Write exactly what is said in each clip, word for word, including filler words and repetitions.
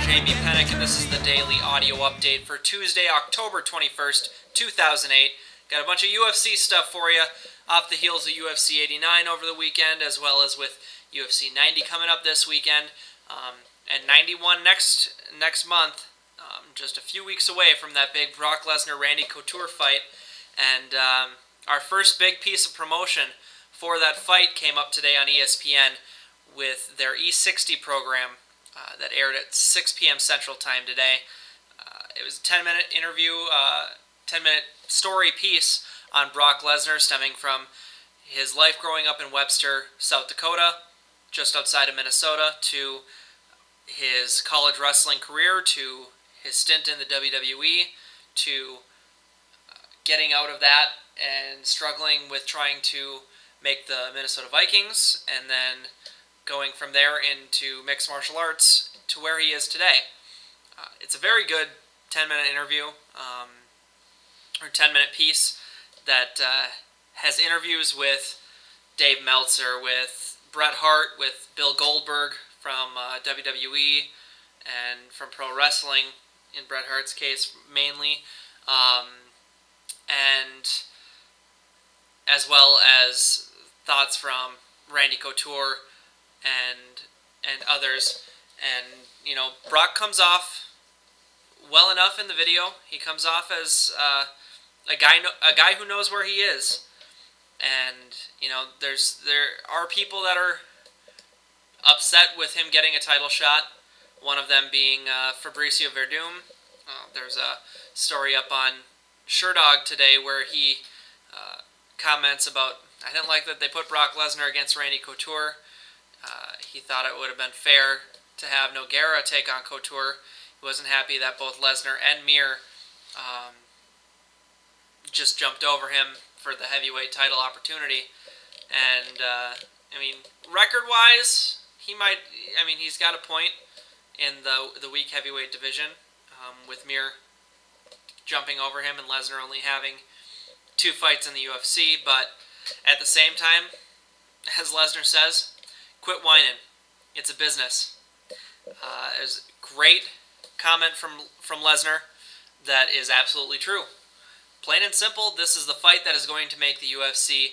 Jamie Pennick, and this is the daily audio update for Tuesday, October twenty-first, two thousand eight. Got a bunch of U F C stuff for you off the heels of U F C eighty-nine over the weekend, as well as with U F C ninety coming up this weekend, um, and ninety-one next next month, um, just a few weeks away from that big Brock Lesnar-Randy Couture fight. And um, our first big piece of promotion for that fight came up today on E S P N with their E sixty program uh, that aired at six p.m. Central Time today. Uh, it was a ten-minute interview, uh, ten-minute story piece on Brock Lesnar, stemming from his life growing up in Webster, South Dakota, just outside of Minnesota, to his college wrestling career, to his stint in the W W E, to uh, getting out of that and struggling with trying to make the Minnesota Vikings, and then going from there into mixed martial arts to where he is today. Uh, it's a very good ten-minute interview, um, or ten-minute piece that uh, has interviews with Dave Meltzer, with Bret Hart, with Bill Goldberg from uh, W W E, and from pro wrestling, in Bret Hart's case mainly, um, and as well as thoughts from Randy Couture and and others. And, you know, Brock comes off well enough in the video. He comes off as uh, a guy a guy who knows where he is. And, you know, there's there are people that are upset with him getting a title shot. One of them being uh, Fabricio Verdum. Uh, there's a story up on Sherdog today where he uh, comments about, I didn't like that they put Brock Lesnar against Randy Couture. Uh, he thought it would have been fair to have Nogueira take on Couture. He wasn't happy that both Lesnar and Mir um, just jumped over him for the heavyweight title opportunity. And, uh, I mean, record-wise, he might, I mean, he's got a point in the the weak heavyweight division, um, with Mir jumping over him and Lesnar only having two fights in the U F C, but at the same time, as Lesnar says, quit whining. It's a business. Uh, there's a great comment from from Lesnar that is absolutely true. Plain and simple, this is the fight that is going to make the U F C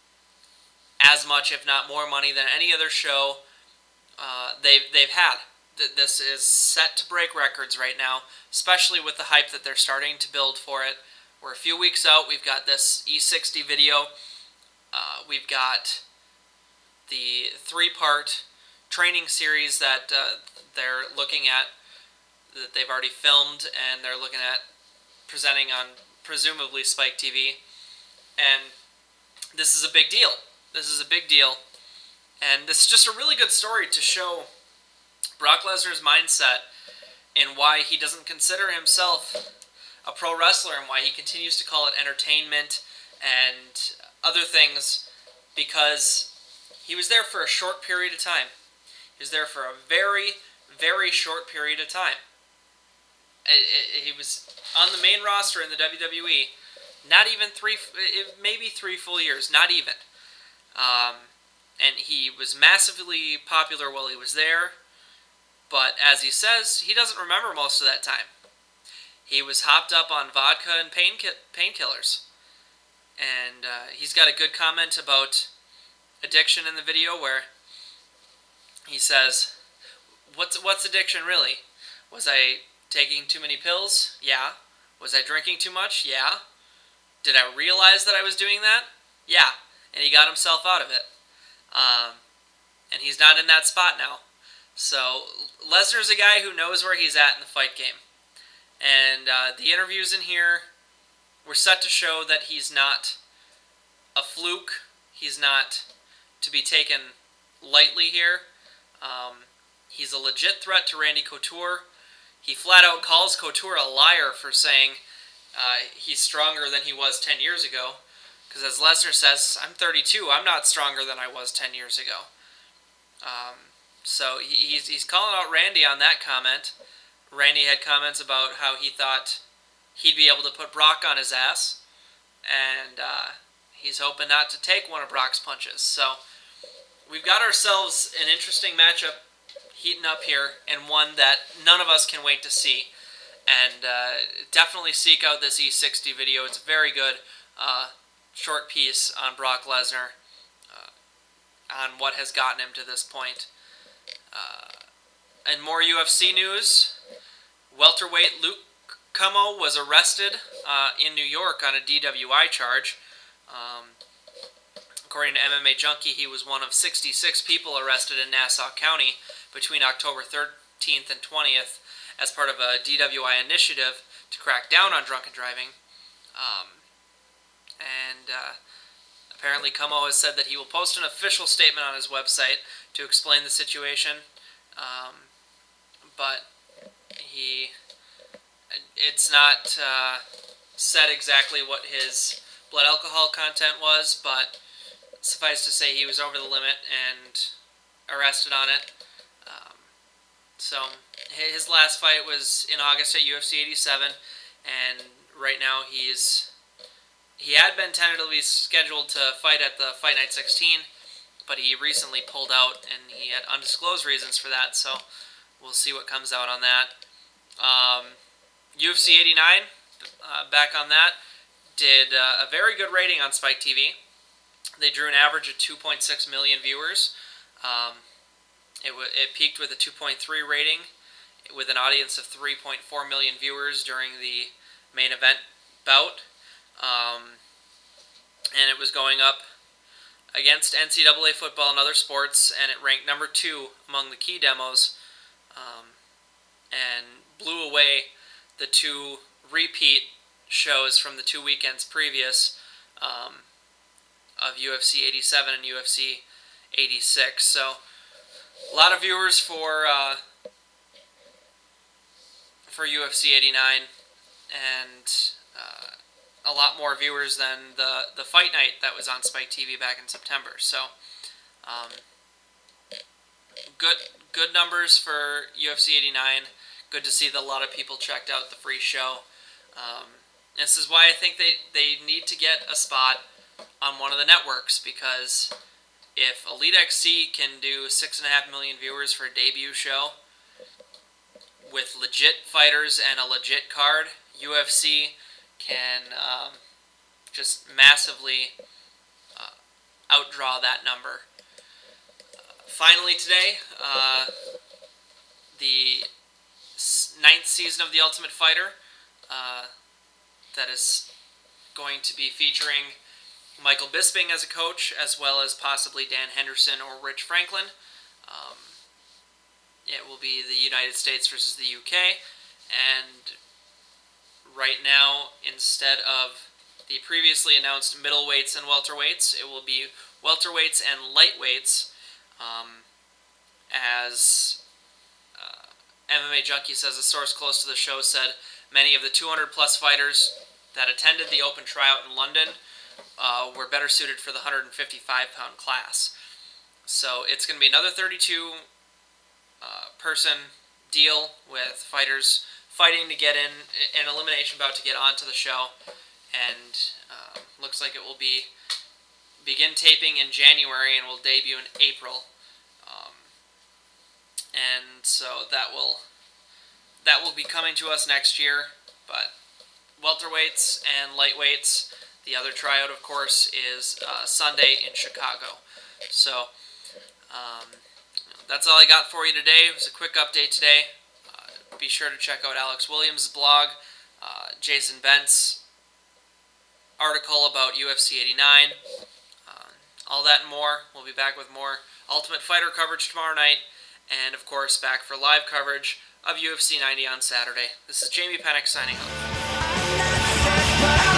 as much, if not more, money than any other show uh, they've they've had. This is set to break records right now, especially with the hype that they're starting to build for it. We're a few weeks out. We've got this E sixty video. Uh, we've got the three-part training series that uh, they're looking at, that they've already filmed, and they're looking at presenting on presumably Spike T V. And this is a big deal. This is a big deal. And this is just a really good story to show Brock Lesnar's mindset and why he doesn't consider himself a pro wrestler, and why he continues to call it entertainment and other things, because he was there for a short period of time. He was there for a very, very short period of time. He was on the main roster in the W W E, not even three, maybe three full years, not even. Um, and he was massively popular while he was there. But as he says, he doesn't remember most of that time. He was hopped up on vodka and pain painkillers. And uh, he's got a good comment about addiction in the video where he says, what's, what's addiction really? Was I taking too many pills? Yeah. Was I drinking too much? Yeah. Did I realize that I was doing that? Yeah. And he got himself out of it. Um, and he's not in that spot now. So, Lesnar's a guy who knows where he's at in the fight game. And uh, the interviews in here were set to show that he's not a fluke. He's not to be taken lightly here. Um, he's a legit threat to Randy Couture. He flat out calls Couture a liar for saying uh, he's stronger than he was ten years ago. Because as Lesnar says, I'm thirty-two. I'm not stronger than I was ten years ago. Um... So he, he's he's calling out Randy on that comment. Randy had comments about how he thought he'd be able to put Brock on his ass, and uh, he's hoping not to take one of Brock's punches. So we've got ourselves an interesting matchup heating up here, and one that none of us can wait to see. And uh, definitely seek out this E sixty video. It's a very good uh, short piece on Brock Lesnar, uh, on what has gotten him to this point. Uh, and more U F C news. Welterweight Luke Cummo was arrested uh, in New York on a D W I charge. Um, according to M M A Junkie, he was one of sixty-six people arrested in Nassau County between October thirteenth and twentieth as part of a D W I initiative to crack down on drunken driving. Um, and uh, apparently Cummo has said that he will post an official statement on his website to explain the situation. Um, but he... It's not uh, said exactly what his blood alcohol content was, but suffice to say he was over the limit and arrested on it. Um, so his last fight was in August at U F C eighty-seven, and right now he's he had been tentatively scheduled to fight at the Fight Night sixteen, but he recently pulled out, and he had undisclosed reasons for that. So we'll see what comes out on that. Um, U F C eighty-nine, uh, back on that, did uh, a very good rating on Spike T V. They drew an average of two point six million viewers. Um, it, w- it peaked with a two point three rating, with an audience of three point four million viewers during the main event bout. Um, and it was going up against N C double A football and other sports, and it ranked number two among the key demos, um, and blew away the two repeat shows from the two weekends previous, um, of U F C eighty-seven and U F C eighty-six. So a lot of viewers for uh, for U F C eighty-nine, and uh, a lot more viewers than the the fight night that was on Spike T V back in September. So um, good good numbers for U F C eighty-nine. Good to see that a lot of people checked out the free show. Um, this is why I think they, they need to get a spot on one of the networks, because if Elite X C can do six and a half million viewers for a debut show with legit fighters and a legit card, U F C can um, just massively uh, outdraw that number. Uh, finally today, uh, the ninth season of The Ultimate Fighter, uh, that is going to be featuring Michael Bisping as a coach, as well as possibly Dan Henderson or Rich Franklin. Um, it will be the United States versus the U K, and right now, instead of the previously announced middleweights and welterweights, it will be welterweights and lightweights, um, as uh, M M A Junkie says, a source close to the show said many of the two hundred plus fighters that attended the open tryout in London uh, were better suited for the one hundred fifty-five pound class. So it's going to be another thirty-two uh, person deal with fighters fighting to get in an elimination bout to get onto the show, and uh, looks like it will be begin taping in January and will debut in April. Um, and so that will that will be coming to us next year. But welterweights and lightweights, the other tryout, of course, is uh, Sunday in Chicago. So um, that's all I got for you today. It was a quick update today. Uh, be sure to check out Alex Williams' blog, uh, Jason Bent's article about U F C eighty-nine. Uh, all that and more. We'll be back with more Ultimate Fighter coverage tomorrow night, and of course back for live coverage of U F C ninety on Saturday. This is Jamie Pennick signing off.